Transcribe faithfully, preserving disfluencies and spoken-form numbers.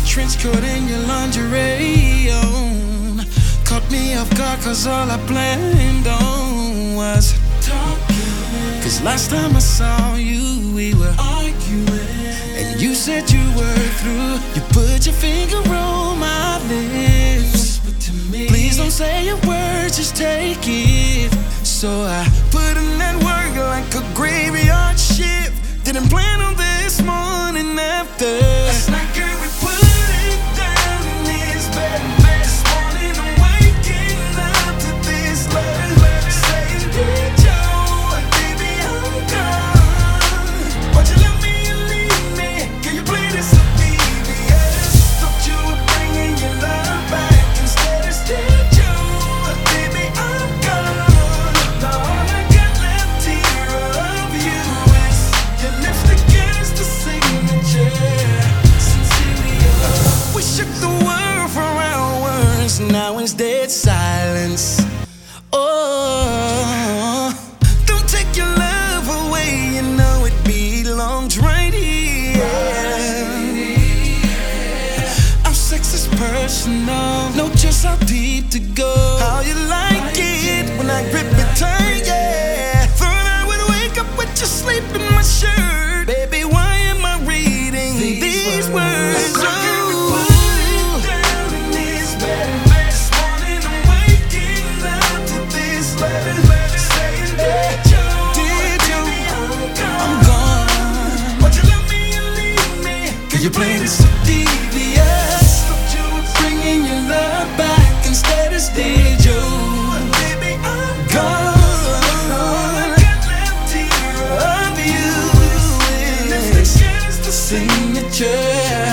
trench coat and your lingerie on. Caught me off guard cause all I planned on was talking. Cause last time I saw you we were arguing, and you said you were through. You put your finger on my lips. Please don't say a word, just take it. So I put in that work like a graveyard shift. Didn't plan on this morning after. Last night, girl, we put it down in this bed. This morning I'm waking up to this letter saying, "Dear Joe, baby, I'm gone. Why'd you love me and leave me? Can you play this on P B S? Thought you were bringing your love back instead of Dear Joe, baby, I'm gone. Now all I got left here of you is your lipstick is the signature. Sincerely, we shook the world for hours. Now it's dead silence. Oh, don't take your love away. You know it belongs right here. Our sex is personal. Know just how deep to go. How you like it when I grip it tight, yeah. Thought I would wake up with you sleep in my shirt. Baby, why am I reading these words? Oh. You play this so devious. Thought you were bringing your love back instead of Dear Joe. Baby, I'm gone. All I got left here of you is the signature.